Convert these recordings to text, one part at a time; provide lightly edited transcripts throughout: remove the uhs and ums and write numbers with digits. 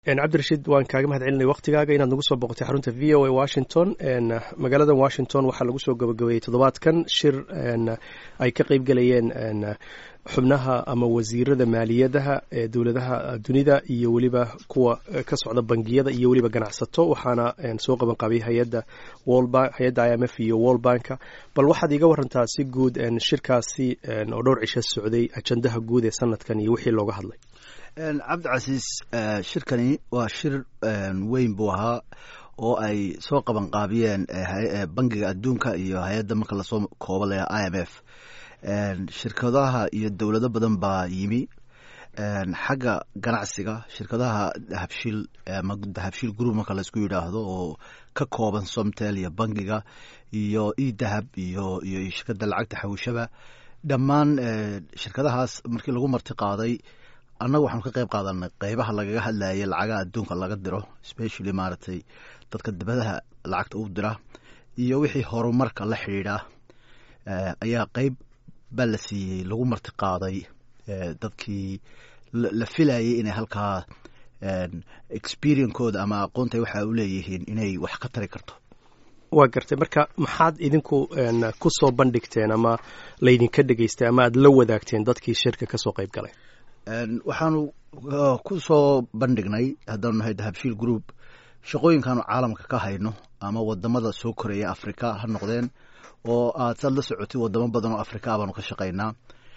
cabdirashiid waan kaaga mahad celinay waqtigaaga inaad nagu soo boqotay xarunta v o a washington magaalada washington waxaa lagu soo gabagabeeyey toddobaadkan shir ay ka qayb galayeen xubnaha ama wasiirada maaliyadaha ee dowladaha dunida iyo weliba kuwa ka socda bangiyada iyo weliba ganacsato waxaana soo qaban qabay hay-adda IMF iyo World Bank bal waxaad iga warantaa si guud shirkaasi oo dhowr cisho socday ajandaha guud ee sanadkan iyo wixii looga hadlay. cabdicasiis shirkani waa shir weyn buu ahaa oo ay soo qaban qaabiyeen bangiga adduunka iyo hay-adda marka lasoo koobo leh IMF. shirkadaha iyo dowlado badan baa yimi. xagga ganacsiga shirkadaha dahabshiil group marka laisku yidhaahdo oo ka kooban Somtel iyo bangiga iyo idahab iyo shirkadda lacagta xawishaba dhammaan shirkadahaas markii lagu marti qaaday annaga waxaanu ka qayb qaadanay qaybaha lagaga hadlayay lacagaha adduunka laga diro especially maaragtay dadka dibadaha lacagta u dira iyo wixii horumarka la xidhiidha ayaa qayb baa la siiyey lagu marti qaaday dadkii la filayay inay halkaa experience-kooda ama aqoontay waxa u leeyihiin inay wax ka tari karto. waa gartay marka maxaad idinku ku soo bandhigteen ama laydinka dhegaystay ama aad la wadaagteen dadkii shirka ka soo qayb galay? waxaanu ku soo bandhignay haddaanu nahay dahabshiil group shaqooyinkaanu caalamka ka hayno ama wadamada soo koraya africa ha noqdeen oo aad saad la socotay wadamo badan oo africa baanu ka shaqaynaa.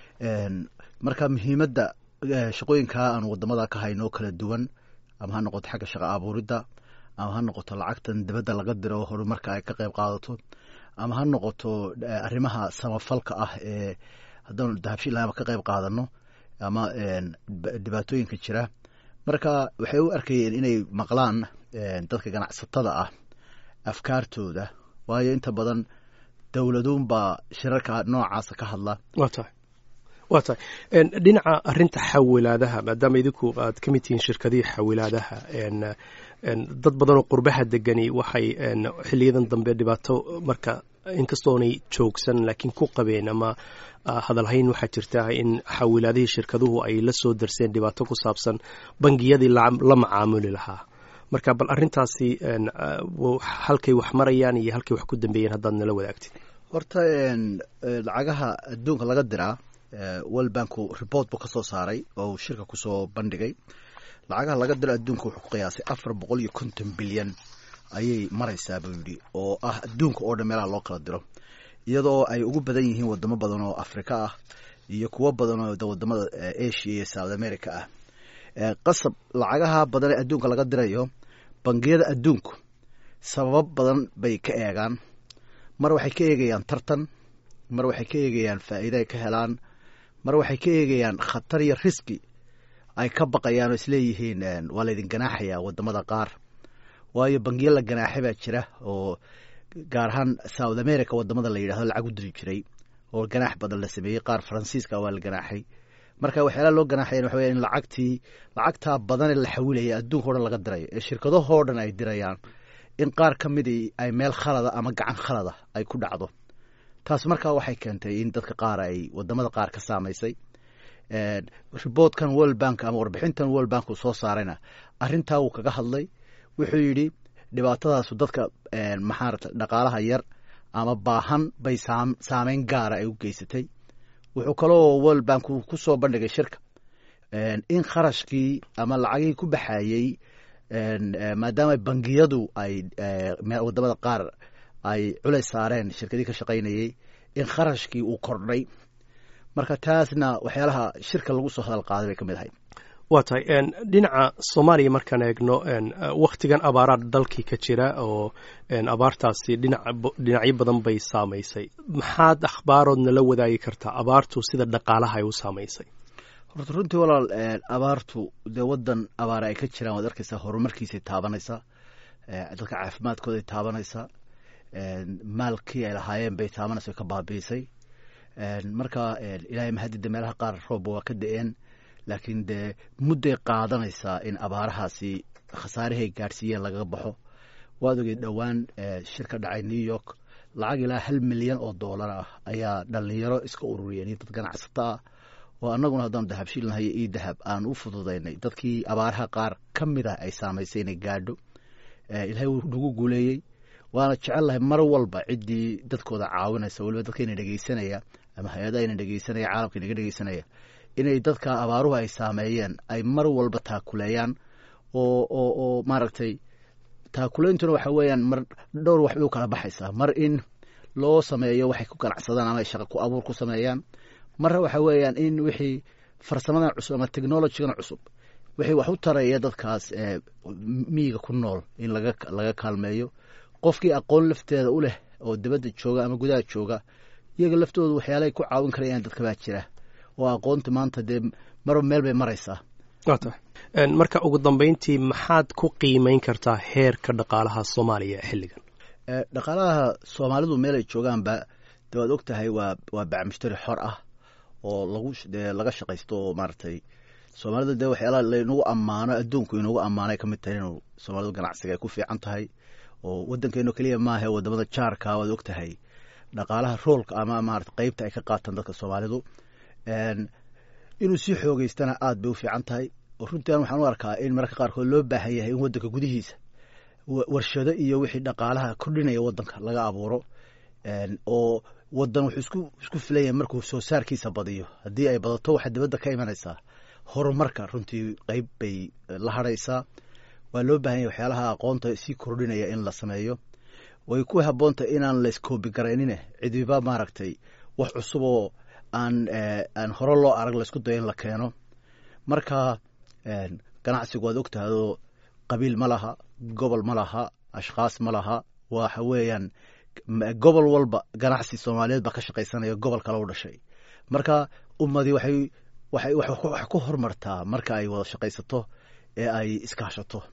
marka muhiimadda shaqooyinkaa aanu wadamada ka hayno kala duwan ama ha noqoto xagga shaqo abuuridda ama ha noqoto lacagtan dibadda laga diro horumarka ay ka qayb qaadato ama ha noqoto arrimaha samafalka ah ee haddaanu dahabshiil ka qayb qaadano ama dhibaatooyinka jira. marka waxay u arkayeen inay maqlaan dadka ganacsatada ah afkaartooda waayo inta badan dowladuun baa shirarka noocaasa ka hadla. waa tahay dhinaca arinta xawilaadaha maadaama idinku aad ka mid tihiin shirkadihii xawilaadaha dad badan oo qurbaha degani waxay xiliyadan dambe dhibaato marka inkastoonay joogsan laakiin ku qabeen ama hadalhayn waxaa jirta in xawilaadihii shirkaduhu ay la soo darseen dhibaato ku saabsan bangiyadii la macaamuli lahaa. marka bal arintaasi halkay wax marayaan iyo halkay wax ku dambeeyeen haddaad nala wadaagtid. horta lacagaha adduunka laga diraa World Banku report buu ka soo saaray oo shirka ku soo bandhigay. lacagaha laga diro adduunka wuxuu ku qiyaasay 450 bilyan ayay maraysaa buu yidhi oo ah adduunka oo dhan meelaha loo kala diro iyadoo ay ugu badan yihiin wadamo badan oo Afrika ah iyo kuwo badan oo wadamada Asia iyo South America ah. qasab lacagaha badan ee adduunka laga dirayo bangiyada adduunku sabab badan bay ka eegaan. mar waxay ka eegayaan tartan, mar waxay ka eegayaan faa'iido ay ka helaan, mar waxay ka eegayaan khatar iyo riski ay ka baqayaan oo isleeyihiin waa laydin ganaaxayaa wadamada qaar waayo bangiyo la ganaaxay baa jira oo gaar ahaan South America wadamada la yidhaahdo lacag u diri jiray oo ganaax badan la sameeyey. qaar Faransiiska waa la ganaaxay. marka waxyaalaha loo ganaaxayan waxa weeye in lacagtaa badan ee la xawilaya adduunka oo dhan laga dirayo ee shirkadahoo dhan ay dirayaan in qaar ka mid ay meel khalada ama gacan khalada ay ku dhacdo. taas markaa waxay keentay in dadka qaar ay wadamada qaar ka saamaysay. reportkan World Bank ama warbixintan World Bank uu soo saarayna arrintaa wuu kaga hadlay. wuxuu yidhi dhibaatadaasu dadka dhaqaalaha yar ama baahan bay saameyn gaara ay u geysatay. wuxuu kaloo World Bank ku soo bandhigay shirka in kharashkii ama lacagii ku baxayey maadaama bangiyadu ay wadamada qaar ay culays saareen shirkadii ka shaqaynayay in kharashkii uu kordhay. marka taasna waxyaalaha shirka lagu soo hadal qaaday bay ka mid ahayd. waa tahay dhinaca Soomaaliya markaan eegno waqtigan abaaraad dalkii ka jira oo abaartaasi dhinacyo badan bay saamaysay. maxaad akhbaaroodna la wadaagi kartaa abaartu sida dhaqaalaha ay u saamaysay? horta runtii walaal abaartu dee wadan abaara ay ka jiraan waad arkaysaa horumarkiisay taabanaysaa, dadka caafimaadkooda ay taabanaysaa, maalkii ay lahaayeen bay taabanaysa ka baabiisay. marka ilaahay mahadida meelaha qaar roob waa ka da-een laakiin dee mudday qaadanaysaa in abaarahaasi khasaarahay gaadhsiiyeen lagaga baxo. waad ogey dhowaan shir ka dhacay New York lacag ilaa $1 milyan oo dollar ah ayaa dhalinyaro iska ururiyeen iyo dad ganacsato ah oo annaguna haddaan dahabshiil nahay iyo dahab aan u fududaynay dadkii abaaraha qaar ka mid ah ay saamaysay inay gaadho ilaahay wuu nagu guuleeyey waana jecellahay mar walba ciddii dadkooda caawinaysa waliba dadka ina dhegeysanaya ama hay-adaha ina dhegeysanaya caalamka inaga dhegeysanaya inay dadka abaaruhu ay saameeyeen ay mar walba taakuleeyaan oo maaragtay taakulaintuna waxa weeyaan mar dhowr wax bay u kala baxaysaa mar in loo sameeyo waxay ku ganacsadaan ama ay shaqa ku abuur ku sameeyaan marna waxa weeyaan in wixii farsamadan cusub ama technologygan cusub wixii wax u taraya dadkaas miyiga ku nool in laga kaalmeeyo qofkii aqoon lafteeda u leh oo dibadda jooga ama gudaha jooga iyaga laftooda waxyaalahay ku caawin karayaan dadka baa jira oo aqoonta maanta dee marba meel bay maraysaa marka ugu dambeyntii maxaad ku qiimeyn kartaa heerka dhaqaalaha soomaaliya xilligan dhaqaalaha soomaalidu meel ay joogaanba de waad og tahay waa bacmushtari xor ah oo laga shaqaysto oo maaragtay soomaalida dee waxyaalaha laynagu ammaano adduunku inagu ammaanay ka mid tahay inuu soomaalidu ganacsiga ay ku fiican tahay oo waddankeeno keliya maaha wadamada jaarka waad og tahay dhaqaalaha roolka ama maarata qeybta ay ka qaataan dadka soomaalidu inuu sii xoogeystana aad bay u fiican tahay oo runtii an waxaan u arkaa in mararka qaarkood loo baahan yahay in waddanka gudihiisa warshado iyo wixii dhaqaalaha kordhinaya waddanka laga abuuro oo waddan wuxuu isku filan yahay markuu soo saarkiisa badiyo haddii ay badato waxaa dibadda ka imanaysaa horumarka runtii qeyb bay la hadhaysaa waa loo baahan yahay waxyaalaha aqoonta sii kordhinaya in la sameeyo way ku habboontahay inaan la iskoobi garaynine cidiba maaragtay wax cusub oo aan hore loo arag laisku dayo in la keeno marka ganacsigu waad ogtahay oo qabiil ma laha gobol ma laha ashkhaas ma laha waxa weeyaan gobol walba ganacsi soomaaliyeed baa ka shaqaysanaya gobol kale u dhashay marka ummadii waxay ku horumartaa marka ay wada shaqaysato ee ay iskaashato